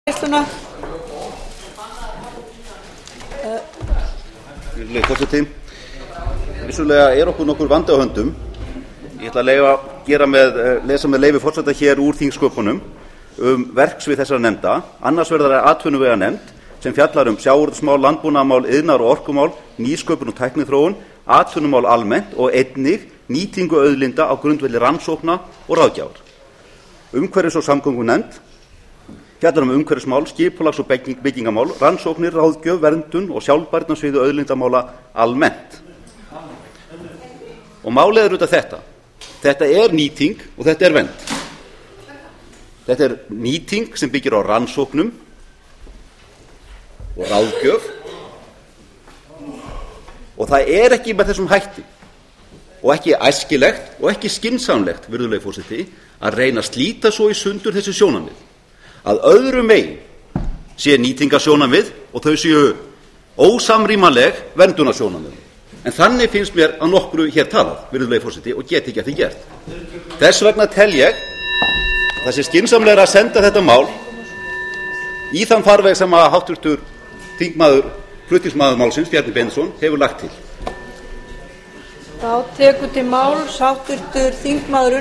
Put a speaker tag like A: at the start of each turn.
A: Virðulegi forseti, vissulega okkur nokkur vandi á höndum. Ég ætla að lesa með leyfi forseta hér úr þingsköpunum verksvið þessara nefnda. Annars verður það atvinnuveganefnd sem fjallar sjávarútvegsmál, landbúnaðarmál, iðnaðar- og orkumál, nýsköpun og tækniþróun, atvinnumál almennt og einnig nýtingu auðlinda á grundvelli rannsókna og ráðgjafar. Umhverfis- og samgöngunefnd fjallar umhverfismál, skipulags- og byggingamál, rannsóknir, ráðgjöf, verndun og sjálfbærni á sviði auðlindamála almennt. Og málið auðvitað þetta. Þetta nýting og þetta vernd. Þetta nýting sem byggir á rannsóknum og ráðgjöf og það ekki með þessum hætti og ekki æskilegt og ekki skynsamlegt, virðulegi forseti, að reyna að slíta svo í sundur þessi sjónarmið að öðrum megin sé nýtingarsjónarmið og þau séu ósamrýmanleg verndunarsjónarmið. En þannig finnst mér að nokkru hér talað, virðulegi forseti, og get ekki að því gert. Þess vegna tel ég að það sé skynsamlegra að senda þetta mál í þann farveg sem að háttvirtur þingmaður, flutningsmaður málsins, Bjarni Benediktsson, hefur lagt til.
B: Þá tekur til máls háttvirtur þingmaður